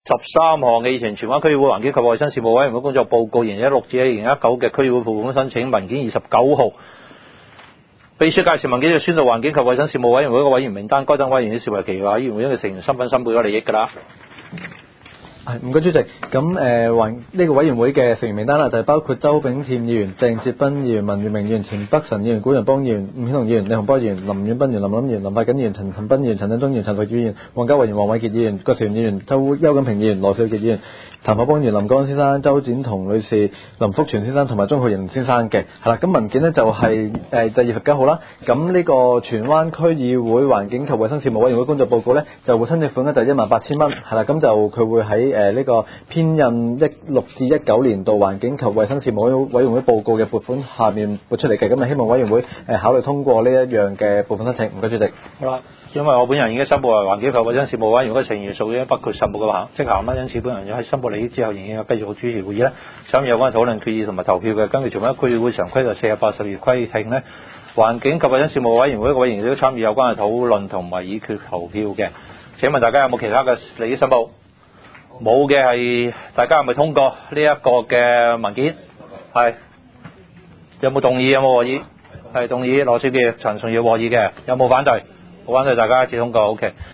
13項嘅議程，荃灣區議會環境及衞生事務委員會工作報告2016至2019嘅區議會撥款申請文件29號。秘書介紹文件就宣讀環境及衞生事務委員會嘅委員名單，該等委員已視為其委員會嘅成員身份申報咗利益㗎啦。 唔該主席，咁呢個委員會嘅成員名單啦，就係包括周炳添議員、鄭哲斌議員、文月明議員、田北辰議員、古仁邦議員、伍顯龍議員、李洪波議員、林遠斌議員、林林議員、林發瑾議員、陳恒鑌議員、陳振中議員、陳慧議員、黃家和議員、黃偉傑議員、郭兆元議員、邱錦平議員、羅少傑議員、譚厚邦議員、林江先生、周展彤女士、林福全先生同埋鍾浩賢先生嘅，係啦，咁文件呢就係第29號啦。咁呢個荃灣區議會環境及衞生事務委員會工作報告呢，就會申請款呢就18,000蚊，係啦，咁就佢會喺呢個編印16至19年度環境及衞生事務委員會報告嘅撥款下面撥出嚟嘅，咁希望委員會考慮通過呢一樣嘅部分申請。唔該主席。 好啦，因為我本人已經申報為環境及衞生事務委員會成員，屬於不括申報嘅職銜，因此本人喺申報利益之後，仍然有繼續主持會議咧，參與有關討論決議同埋投票嘅。根據荃灣區議會常規第48條規定咧，環境及衞生事務委員會嘅委員都參與有關嘅討論同埋議決投票嘅。請問大家有冇其他嘅利益申報？冇嘅係，大家係咪通過呢一個嘅文件？係。有冇動議？有冇和議？係動議羅少傑、陳順耀和議嘅。有冇反對？冇反對，大家一致通過。OK。